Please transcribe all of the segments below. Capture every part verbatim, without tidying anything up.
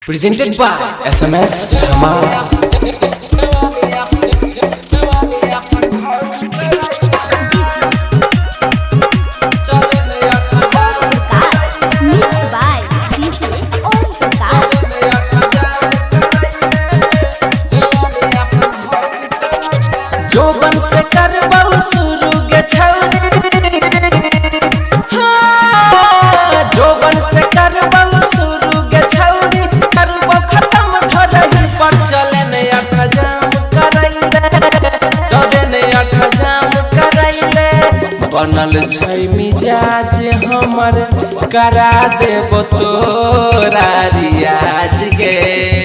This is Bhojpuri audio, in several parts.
Presented by S M S Dhamal. जोबन से करबौ शुरू गे छौरी हाँ जोबन से करबौ शुरू गे छौरी करबौ खत्म धरही पर चले ने अठजाम करैले तबे ने अठजाम करैले बनल छै मिजाज हमर करा देबो तोरा रियाज गे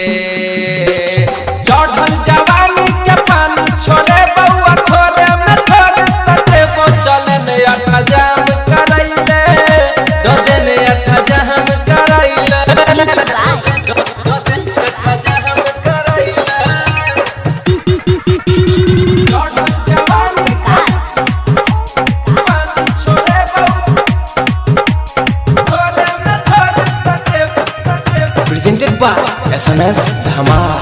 चढ़ल जवानी के पानी छोड़े बउआ थोड़े में थोड़े सटे वो चले ने अठजाम करैले दो देने अठजाम करैले अठजाम करैले चढ़ल जवानी पानी छोड़े बउआ थोड़े में थोड़े सटे सटे Presented by S M S Dhamal.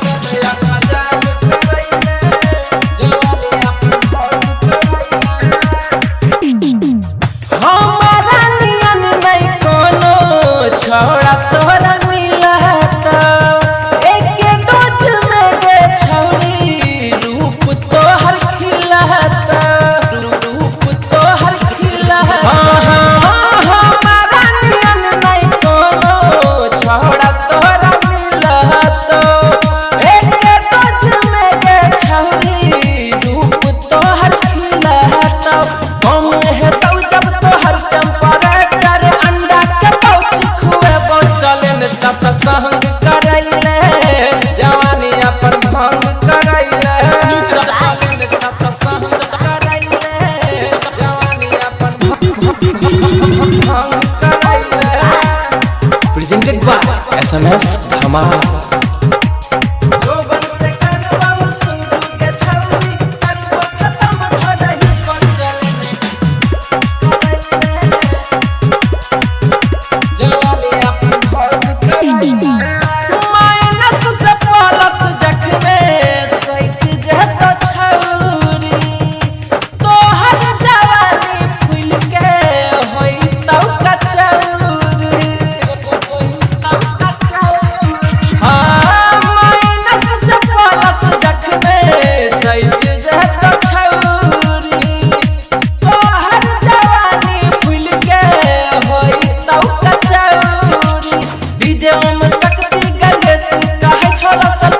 छोड़ा तोरा मिलत एक डोज में गे छौरी रूप तोहर खिलत रूप तोहर खिलत हमारा नियन नहीं कोनो छोड़ा तोरा मिलत एक डोज में गे छौरी रूप तोहर खिलत कम है तो जब तोहर टेम्परेचर अंडा के सत संग करैले जवानी अपन भंग करैले सत संग करैले जवानी अपन भंग करैले Presented by S M S Dhamal. जोबन से करबौ शुरू के छौरी करबौ खत्म धरही पर चले जवानी अपन भंग माइनस से प्लस जखने सैक जत छौरी तोहर जवानी फूल के होई तौ कचौरी तौ कचौरी हाँ माइनस से प्लस जखने सैक जत छौरी तोहर जवानी फूल के होई तौ कचौरी डीजे ओम शक्ति गणेश कहे छोरा